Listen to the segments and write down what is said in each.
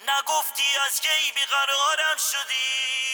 نگفتی از کی بیقرارم شدی.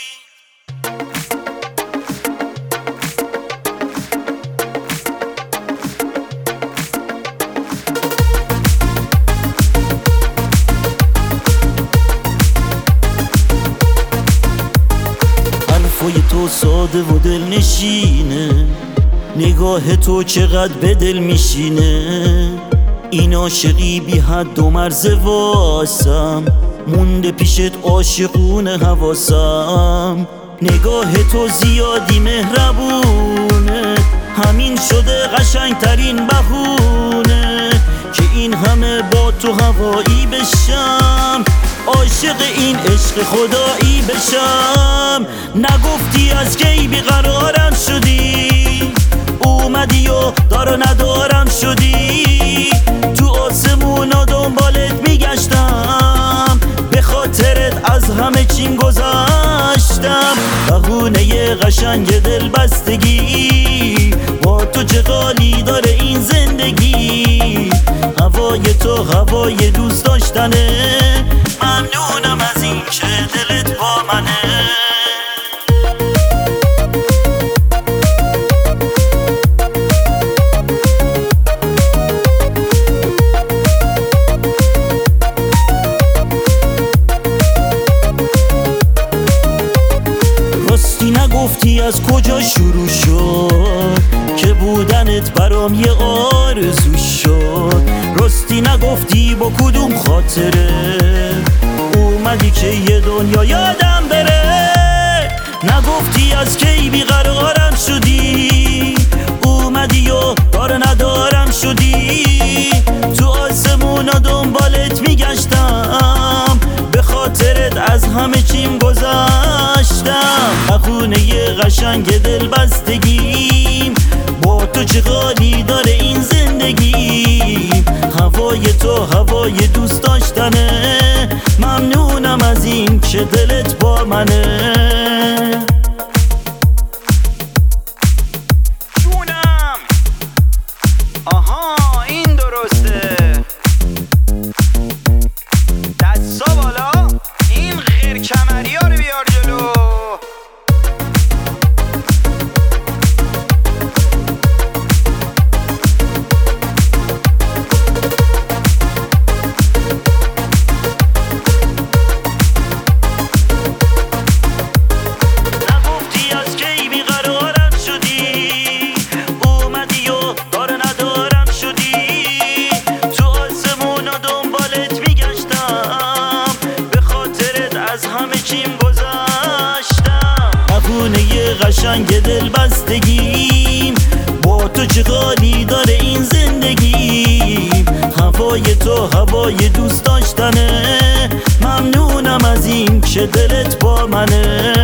حرفای تو ساده و دل نشینه، نگاه تو چقدر به دل میشینه. این عاشقی بی حد و مرز واسم، مونده پیشت عاشقونه حواسم. نگاه تو زیادی مهربونه، همین شده قشنگترین بهونه که این همه با تو هوایی بشم، عاشق این عشق خدایی بشم. نگفتی از کی بیقرارم شدی، اومدی و دار و ندارم شدی. تو آسمونا دنبالت میگشتم، به خاطرت از همه چیم گذشتم. بهونه قشنگ دل بستگی، با تو چه غالی داره این زندگی. هوای تو هوای دوست داشتنه، ممنونم از این که دلت با منه. راستی نگفتی از کجا شروع شد، که بودنت برام یه آرزو شد. راستی نگفتی با کدوم خاطره اومدی که یه دنیا یادم بره. نگفتی از کی بیقرارم شدی، اومدی و دار ندارم شدی. تو آسمونا دنبالت میگشتم، به خاطرت از همه چیم گذشتم. بهونه قشنگ دل بستگیم، با تو چه غالی داره این زندگی. هوای تو هوای دوست داشتنه، ممنونم از این که دلت با منه. جونم آها این درسته، دستا بالا، این غیر کمری ها رو بیار جلو. قشنگ دل بستگیم، با تو چه غالی داره این زندگی. هوای تو هوای دوست داشتنه، ممنونم از این که دلت با منه.